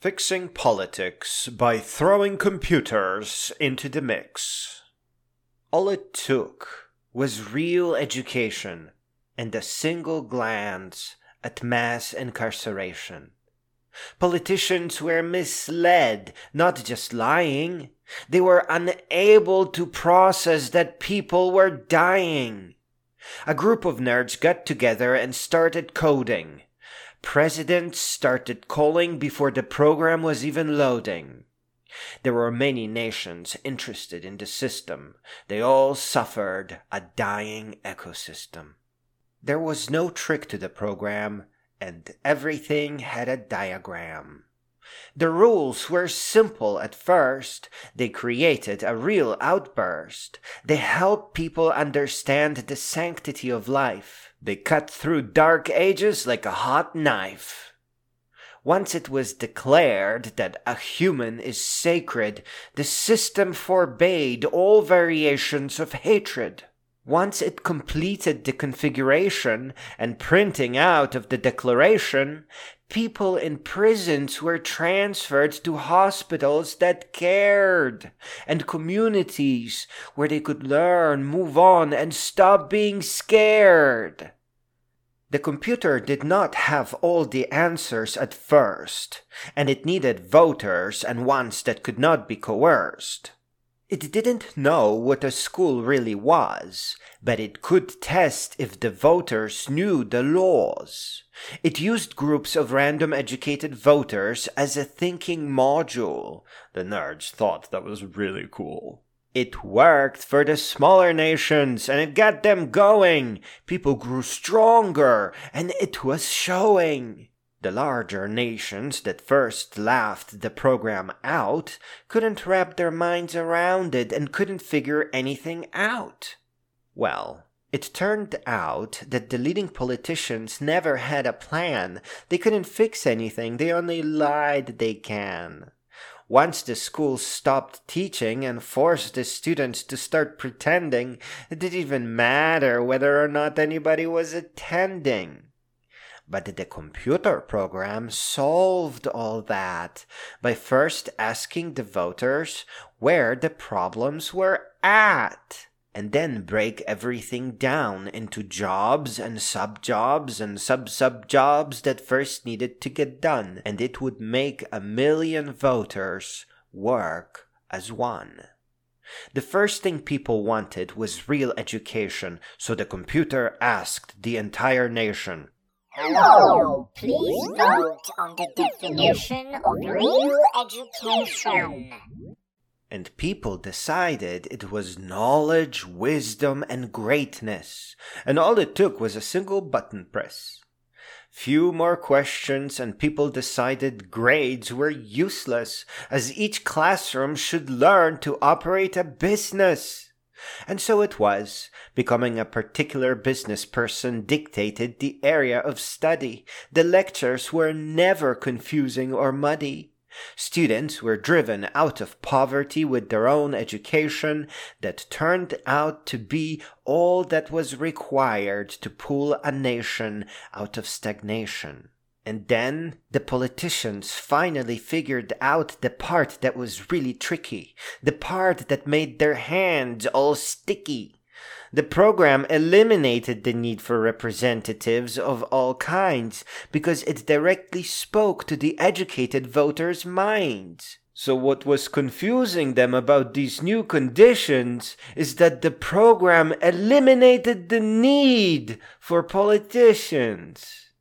Fixing politics by throwing computers into the mix. All it took was real education and a single glance at mass incarceration. Politicians were misled, not just lying. They were unable to process that people were dying. A group of nerds got together and started coding. Presidents started calling before the program was even loading. There were many nations interested in the system. They all suffered a dying ecosystem. There was no trick to the program, and everything had a diagram. The rules were simple at first. They created a real outburst. They helped people understand the sanctity of life. They cut through dark ages like a hot knife. Once it was declared that a human is sacred, the system forbade all variations of hatred. Once it completed the configuration and printing out of the declaration, people in prisons were transferred to hospitals that cared, and communities where they could learn, move on, and stop being scared. The computer did not have all the answers at first, and it needed voters and ones that could not be coerced. It didn't know what a school really was, but it could test if the voters knew the laws. It used groups of random educated voters as a thinking module. The nerds thought that was really cool. It worked for the smaller nations, and it got them going. People grew stronger, and it was showing. The larger nations that first laughed the program out couldn't wrap their minds around it and couldn't figure anything out. Well, it turned out that the leading politicians never had a plan. They couldn't fix anything. They only lied they can. Once the schools stopped teaching and forced the students to start pretending, it didn't even matter whether or not anybody was attending. But the computer program solved all that by first asking the voters where the problems were at, and then break everything down into jobs and sub-jobs and sub-sub-jobs that first needed to get done, and it would make 1 million voters work as one. The first thing people wanted was real education, so the computer asked the entire nation, "Hello, please vote on the definition of real education." And people decided it was knowledge, wisdom, and greatness, and all it took was a single button press. Few more questions, and people decided grades were useless, as each classroom should learn to operate a business. And so it was. Becoming a particular business person dictated the area of study. The lectures were never confusing or muddy. Students were driven out of poverty with their own education that turned out to be all that was required to pull a nation out of stagnation. And then the politicians finally figured out the part that was really tricky, the part that made their hands all sticky. The program eliminated the need for representatives of all kinds because it directly spoke to the educated voters' minds. So what was confusing them about these new conditions is that the program eliminated the need for politicians.